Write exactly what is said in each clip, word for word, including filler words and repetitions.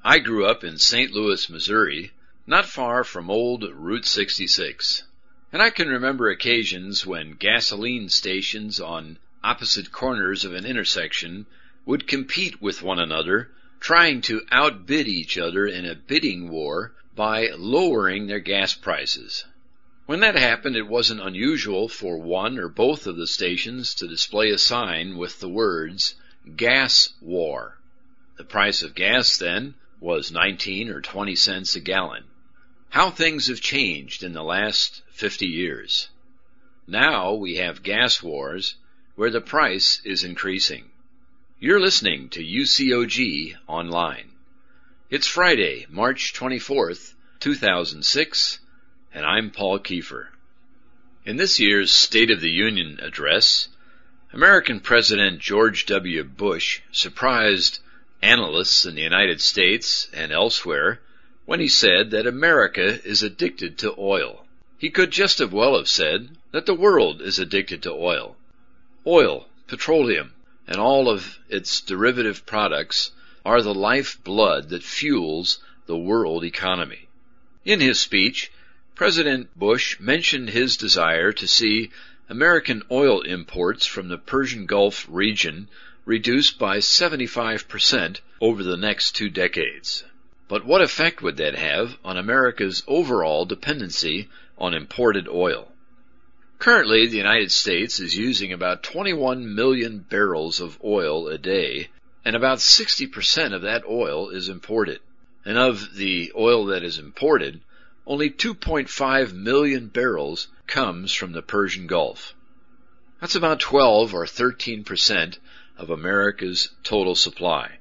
I grew up in Saint Louis, Missouri, not far from old Route sixty-six, and I can remember occasions when gasoline stations on opposite corners of an intersection would compete with one another, trying to outbid each other in a bidding war by lowering their gas prices. When that happened, it wasn't unusual for one or both of the stations to display a sign with the words, "Gas War." The price of gas then was nineteen or twenty cents a gallon. How things have changed in the last fifty years. Now we have gas wars where the price is increasing. You're listening to U C O G Online. It's Friday, March twenty-fourth, two thousand six, and I'm Paul Kiefer. In this year's State of the Union address, American President George W. Bush surprised analysts in the United States and elsewhere when he said that America is addicted to oil. He could just as well have said that the world is addicted to oil. Oil, petroleum, and all of its derivative products are the lifeblood that fuels the world economy. In his speech, President Bush mentioned his desire to see American oil imports from the Persian Gulf region reduced by seventy-five percent over the next two decades. But what effect would that have on America's overall dependency on imported oil? Currently, the United States is using about twenty-one million barrels of oil a day, and about sixty percent of that oil is imported. And of the oil that is imported, only two point five million barrels comes from the Persian Gulf. That's about twelve or thirteen percent of America's total supply.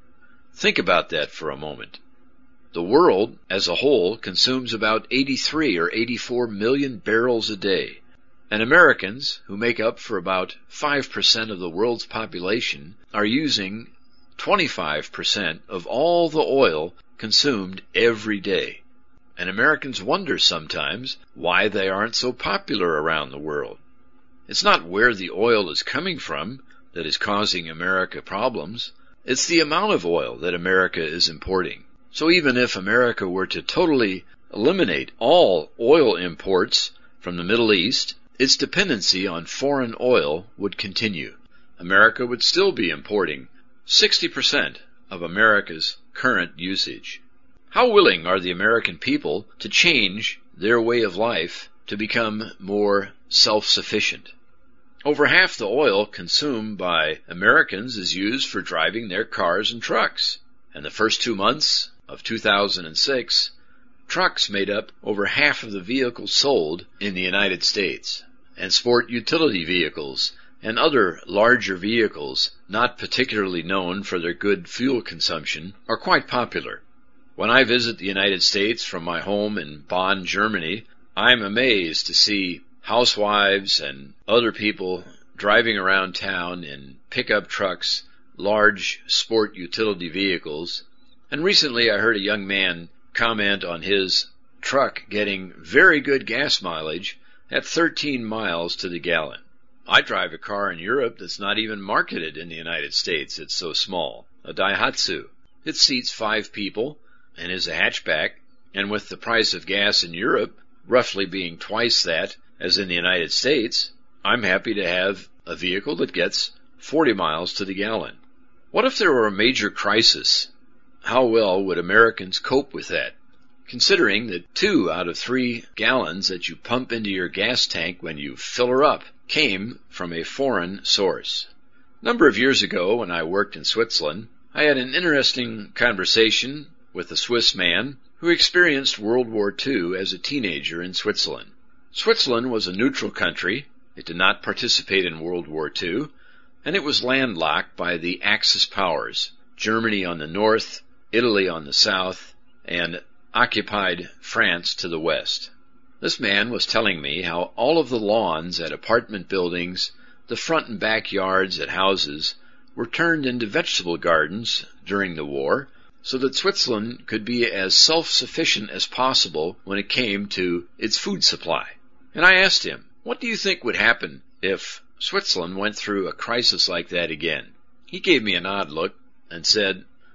Think about that for a moment. The world as a whole consumes about eighty-three or eighty-four million barrels a day, and Americans, who make up for about five percent of the world's population, are using twenty-five percent of all the oil consumed every day. And Americans wonder sometimes why they aren't so popular around the world. It's not where the oil is coming from that is causing America problems. It's the amount of oil that America is importing. So even if America were to totally eliminate all oil imports from the Middle East, its dependency on foreign oil would continue. America would still be importing sixty percent of America's current usage. How willing are the American people to change their way of life to become more self-sufficient? Over half the oil consumed by Americans is used for driving their cars and trucks. And the first two months of two thousand six, trucks made up over half of the vehicles sold in the United States. And sport utility vehicles and other larger vehicles, not particularly known for their good fuel consumption, are quite popular. When I visit the United States from my home in Bonn, Germany, I'm amazed to see housewives and other people driving around town in pickup trucks, large sport utility vehicles. And recently I heard a young man comment on his truck getting very good gas mileage at thirteen miles to the gallon. I drive a car in Europe that's not even marketed in the United States. It's so small, a Daihatsu. It seats five people and is a hatchback, and with the price of gas in Europe roughly being twice that as in the United States, I'm happy to have a vehicle that gets forty miles to the gallon. What if there were a major crisis? How well would Americans cope with that? Considering that two out of three gallons that you pump into your gas tank when you fill her up came from a foreign source. A number of years ago, when I worked in Switzerland, I had an interesting conversation with a Swiss man who experienced World War Two as a teenager in Switzerland. Switzerland was a neutral country. It did not participate in World War Two, and it was landlocked by the Axis powers, Germany on the north, Italy on the south, and occupied France to the west. This man was telling me how all of the lawns at apartment buildings, the front and back yards at houses, were turned into vegetable gardens during the war, so that Switzerland could be as self-sufficient as possible when it came to its food supply. And I asked him, what do you think would happen if Switzerland went through a crisis like that again? He gave me an odd look and said,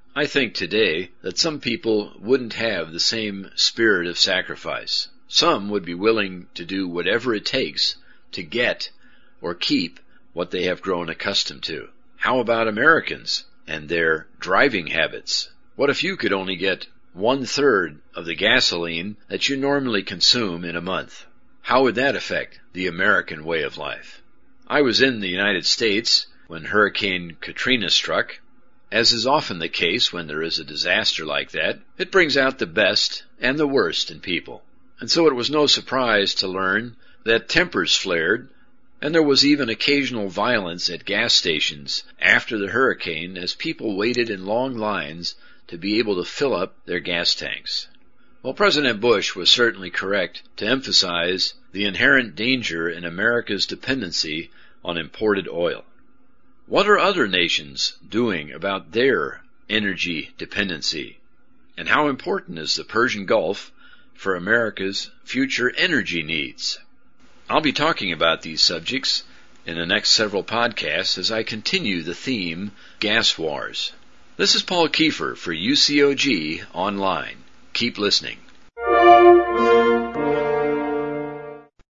I think today that some people wouldn't have the same spirit of sacrifice. Some would be willing to do whatever it takes to get or keep what they have grown accustomed to. How about Americans and their driving habits? What if you could only get one-third of the gasoline that you normally consume in a month? How would that affect the American way of life? I was in the United States when Hurricane Katrina struck. As is often the case when there is a disaster like that, it brings out the best and the worst in people. And so it was no surprise to learn that tempers flared, and there was even occasional violence at gas stations after the hurricane as people waited in long lines to be able to fill up their gas tanks. Well, President Bush was certainly correct to emphasize the inherent danger in America's dependency on imported oil. What are other nations doing about their energy dependency? And how important is the Persian Gulf for America's future energy needs? I'll be talking about these subjects in the next several podcasts as I continue the theme Gas Wars. This is Paul Kiefer for U C O G Online. Keep listening.